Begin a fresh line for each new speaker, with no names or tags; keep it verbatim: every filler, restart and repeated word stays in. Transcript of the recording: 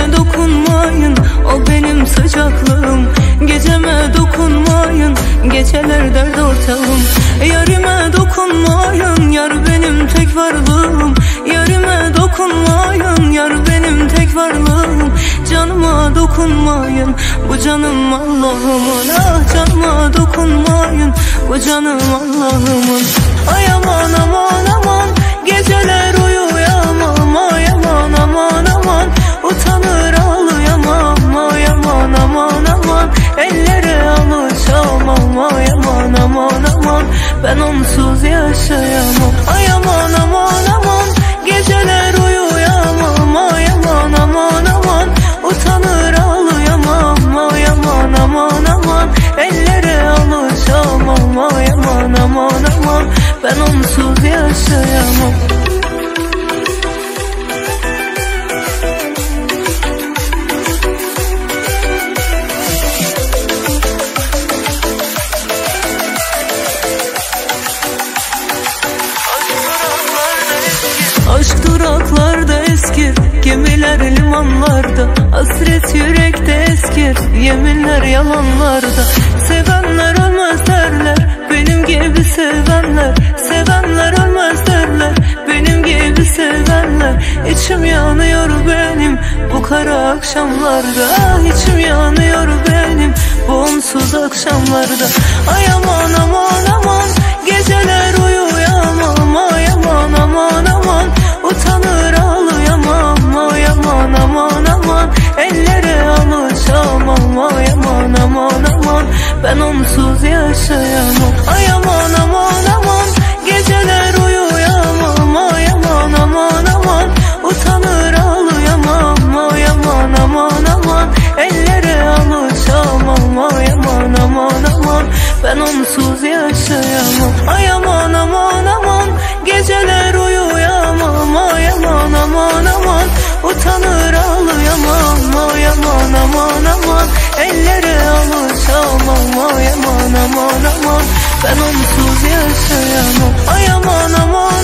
Geceme dokunmayın, o benim sıcaklığım. Geceme dokunmayın, geceler dert ortağım. Yarime dokunmayın, yar benim tek varlığım. Yarime dokunmayın, yar benim tek varlığım. Canıma dokunmayın, bu canım Allah'ımın. Ah canıma dokunmayın, bu canım Allah'ımın. Ay aman aman aman, geceler uyuyamam. Ay aman aman aman, utanır ağlayamam. Ay aman aman aman, ellere alışamam. Ay aman aman aman, ben onsuz yaşayamam. Ay aman aman aman, geceler uyuyamam. Ay aman aman aman, utanır ağlayamam. Ay aman aman aman, ellere alışamam. Ay aman aman aman, ben onsuz yaşayamam. Aşk duraklarda eskir, gemiler limanlarda. Hasret yürekte eskir, yeminler yalanlarda. Sevenler ölmez derler, benim gibi sevenler. Sevenler ölmez derler, benim gibi sevenler. İçim yanıyor benim bu kara akşamlarda. Ah, içim yanıyor benim bu onsuz akşamlarda. Ay aman aman aman, geceler uyuyamam. Ay aman aman aman, utanır ağlayamam. Ay aman aman aman, ellere alışamam. Ay aman aman aman, ben onsuz yaşayamam. Ay aman aman aman, geceler uyuyamam. Ay aman aman aman, utanır ağlayamam. Ay aman aman aman, ellere alışamam. Ay aman aman aman, ben onsuz yaşayamam. Ay aman aman aman, geceler uyuyamam. Ay aman aman aman, utanır ağlayamam. Ay aman aman aman, ellere alışamam. Ay aman aman aman, ben onsuz yaşayamam. Ay aman aman